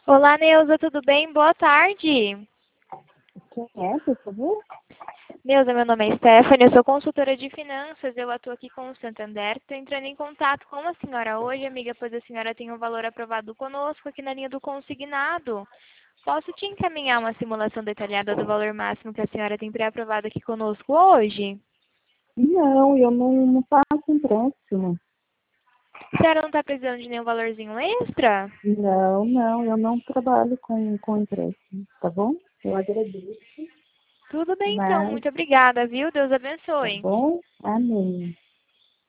Olá, Neuza, tudo bem? Boa tarde. Quem é, por favor? Neuza, meu nome é Stephanie, eu sou consultora de finanças, eu atuo aqui com o Santander. Estou entrando em contato com a senhora hoje, amiga, pois a senhora tem um valor aprovado conosco aqui na linha do consignado. Posso te encaminhar uma simulação detalhada do valor máximo que a senhora tem pré-aprovado aqui conosco hoje? Não, eu não faço empréstimo. A senhora não está precisando de nenhum valorzinho extra? Não, eu não trabalho com empréstimo, tá bom? Eu agradeço, Tudo bem então, mas muito obrigada, viu? Deus tá abençoe. bom? Amém.